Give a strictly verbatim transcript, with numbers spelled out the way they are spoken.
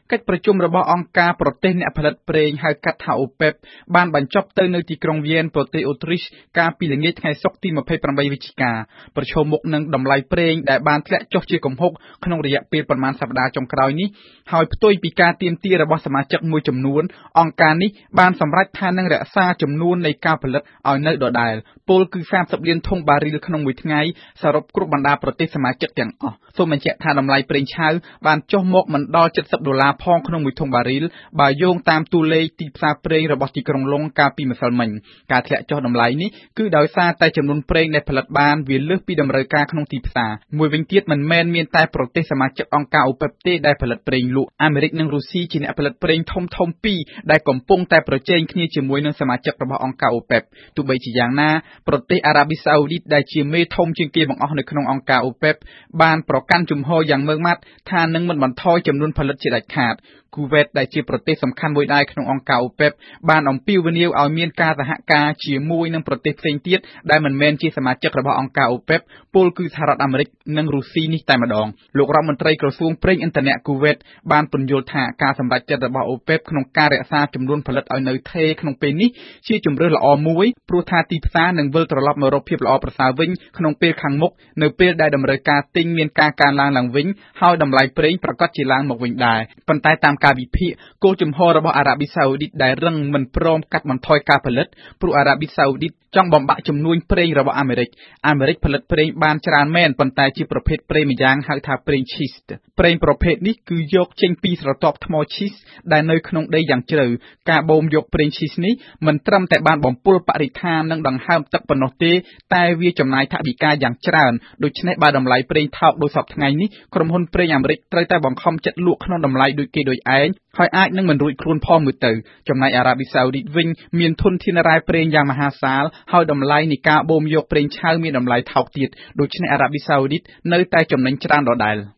កិច្ចប្រជុំរបស់អង្គការប្រទេសអ្នកផលិតប្រេងហៅកាត់ថា អូប៉េប បានបញ្ចប់ទៅនៅទីក្រុងវៀនប្រទេសអូទ្រីសកាលពីល្ងាចថ្ងៃសុក្រទីម្ភៃប្រាំបីវិច្ឆិកាប្រឈមមុខនឹងតម្លៃប្រេងដែលបានធ្លាក់ចុះជាគំហុកក្នុងរយៈពេលប្រមាណសប្តាហ៍ចុងក្រោយនេះហើយផ្ទុយពីការទាមទាររបស់សមាជិកមួយចំនួនអង្គការនេះបានសម្រេចថានឹងរក្សាចំនួននៃការផលិតឲ្យនៅដដែលពលគឺសាមសិបលានធុងបារីលក្នុងមួយថ្ងៃសរុបគ្រប់បណ្ដាប្រទេសសមាជិកទាំងអស់សូមបញ្ជាក់ថាតម្លៃប្រេងឆៅបានចុះមកមិនដល់ជិតសិបដុល្លារផងក្នុងមួយធុងបារីលបើយោងតាមតួលេខទីផ្សារប្រេងរបស់ទីក្រុងឡុងកាលពីម្សិលមិញការធ្លាក់ចុះតម្លៃនេះគឺដោយសារតែចំនួនប្រេងដែលផលិតបានវាលើសពីតម្រូវការក្នុងទីផ្សារមួយវិញទៀតមិនមែនមានតែប្រទេសសមាជិកអង្គការអូប៉េបទេដែលផលិតប្រេងលក់អាមេរិកនិងរុស្ស៊ីជាអ្នកផលិតប្រេងធំធំពីរដែលកំពុងតែប្រជែងគ្នាជាមួយនឹងសមាជិករបស់អង្គការអូប៉េបទោះបីជាយ៉ាងណាប្រទេសអារ៉ាប៊ីសាអូឌីតដែលជាមេធំជាងគេបង្អស់នៅក្នុងអង្គការអូប៉េបបានប្រកាន់ជំហរយ៉ាងម៉ឺងម៉ាត់ថានឹងមិនបន្ថយចំនួនផលិតជាដាច់ខាតគូវេតដែលជាប្រទេសសំខាន់មួយដែរក្នុងអង្គការអូប៉េបបានអំពាវនាវឲ្យមានការសហការជាមួយនឹងប្រទេសផ្សេងទៀតដែលមិនមែនជាសមាជិករបស់អង្គការអូប៉េបពលគឺសហរដ្ឋអាមេរិកនិងរុស្ស៊ីនេះតែម្ដងលោករដ្ឋមន្ត្រីក្រសួងប្រេងឥន្ធនៈគូវេតបានពន្យល់ថាការសម្រេចចិត្តរបស់អូប៉េបក្នុងការរក្សាចំនួនផលិតឲ្យនៅថេរក្នុងពេលនេះជាជម្រើសល្អមួយព្រោះថាទីផ្សារនឹងវិលត្រឡប់មករកភាពល្អប្រសើរវិញក្នុងពេលខាងមុខនៅពេលដែលតម្រូវការទិញមានការកើនឡើងឡើងវិញហើយតម្លៃប្រេងប្រកាសជាឡើងមកវិញដែរប៉ុន្តែតាមការវិភាគគោលជំហររបស់អារ៉ាប៊ីសាអូឌីតដែលរឹងមិនព្រមកាត់បន្ថយការផលិតព្រោះអារ៉ាប៊ីសាអូឌីតចង់បំបាក់ជំនួញប្រេងរបស់អាមេរិកអាមេរិកផលិតប្រេងបានច្រើនមែនប៉ុន្តែជាប្រភេទប្រេងម្យ៉ាងហៅថាប្រេងឈីសប្រេងប្រភេទនេះគឺយកចេញពីស្រទាប់ថ្មឈីសដែលនៅក្នុងដីយ៉ាងជ្រៅការបូមយកប្រេងឈីសនេះមិនត្រឹមតែបានបំពុលបរិស្ថាននិងដង្ហើមទឹកប៉ុណ្ណោះទេតែវាចំណាយថវិកាយ៉ាងច្រើនដូច្នេះបើតម្លៃប្រេងថោកដូចសពថ្ងៃនេះក្រុមហ៊ុនប្រេងអាមេរិកត្រូវតែបង្ខំចិត្តលក់ក្នុងតម្លៃដូចគេដូចឯងហើយអាចនឹងមិនរួចខ្លួនផងមើលទៅចំណែកអារ៉ាប៊ីសាអូឌីតវិញមានធនធានរ៉ែប្រេងយ៉ាងមហាសាលហើយតម្លៃនៃការបូមយកប្រេងឆៅមានតម្លៃថោកទៀតដូច្នេះអារ៉ាប៊ីសាអូឌីតនៅតែចំណេញច្រើនដដែល